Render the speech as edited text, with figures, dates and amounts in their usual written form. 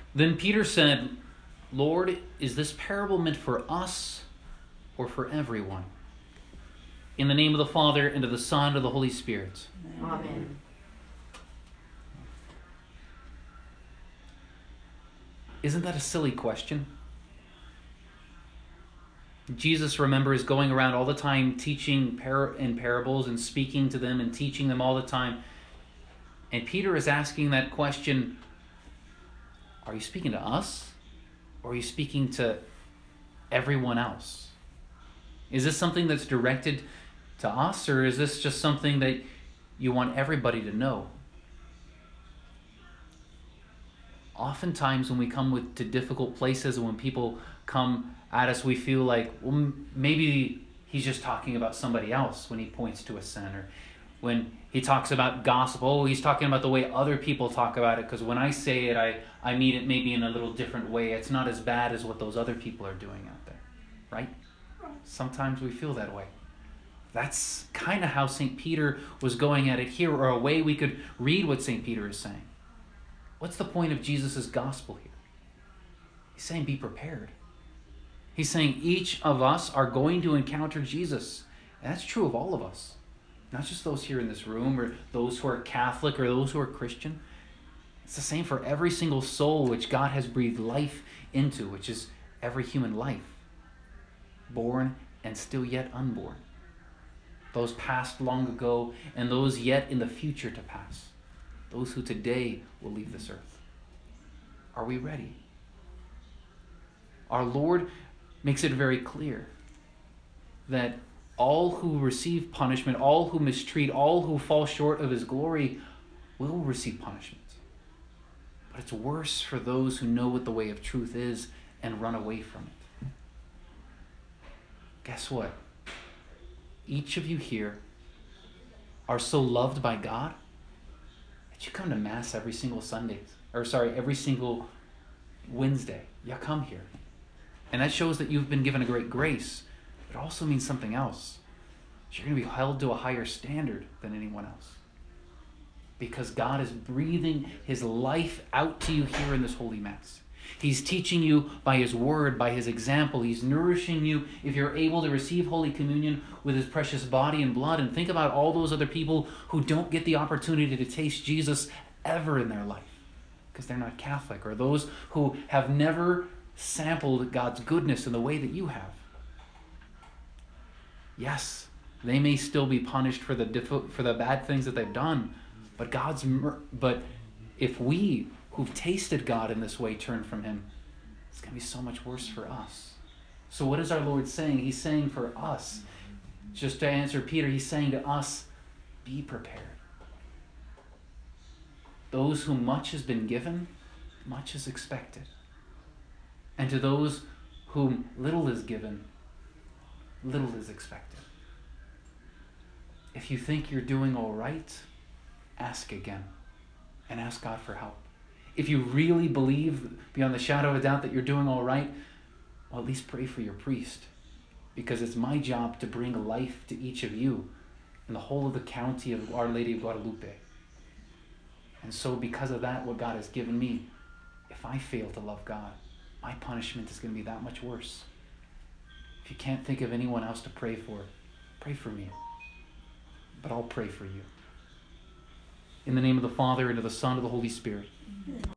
Then Peter said, Lord, is this parable meant for us or for everyone? In the name of the Father, and of the Son, and of the Holy Spirit. Amen. Isn't that a silly question? Jesus, remember, is going around all the time teaching in parables and speaking to them and teaching them all the time. And Peter is asking that question, are you speaking to us? Or are you speaking to everyone else? Is this something that's directed to us, or is this just something that you want everybody to know? Oftentimes when we come to difficult places and when people come at us, we feel like, well, maybe he's just talking about somebody else when he points to a sin, or when he talks about gossip, oh, he's talking about the way other people talk about it, because when I say it, I mean it maybe in a little different way. It's not as bad as what those other people are doing out there, right? Sometimes we feel that way. That's kind of how St. Peter was going at it here, or a way we could read what St. Peter is saying. What's the point of Jesus' gospel here? He's saying be prepared. He's saying each of us are going to encounter Jesus. And that's true of all of us. Not just those here in this room, or those who are Catholic, or those who are Christian. It's the same for every single soul which God has breathed life into, which is every human life. Born and still yet unborn. Those passed long ago, and those yet in the future to pass. Those who today will leave this earth. Are we ready? Our Lord makes it very clear that all who receive punishment, all who mistreat, all who fall short of his glory will receive punishment. But it's worse for those who know what the way of truth is and run away from it. Guess what? Each of you here are so loved by God that you come to Mass every single every single Wednesday. You come here. And that shows that you've been given a great grace. But it also means something else. You're going to be held to a higher standard than anyone else. Because God is breathing his life out to you here in this Holy Mass. He's teaching you by his word, by his example. He's nourishing you if you're able to receive Holy Communion with his precious body and blood. And think about all those other people who don't get the opportunity to taste Jesus ever in their life because they're not Catholic, or those who have never sampled God's goodness in the way that you have. Yes, they may still be punished for the bad things that they've done, but if we who've tasted God in this way turn from him, it's going to be so much worse for us. So what is our Lord saying? He's saying for us, just to answer Peter, he's saying to us, be prepared. Those whom much has been given, much is expected. And to those whom little is given, little is expected. If you think you're doing all right, ask again and ask God for help. If you really believe beyond the shadow of a doubt that you're doing all right, well, at least pray for your priest, because it's my job to bring life to each of you in the whole of the county of Our Lady of Guadalupe. And so because of that, what God has given me, if I fail to love God, my punishment is going to be that much worse. If you can't think of anyone else to pray for me. But I'll pray for you. In the name of the Father, and of the Son, and of the Holy Spirit.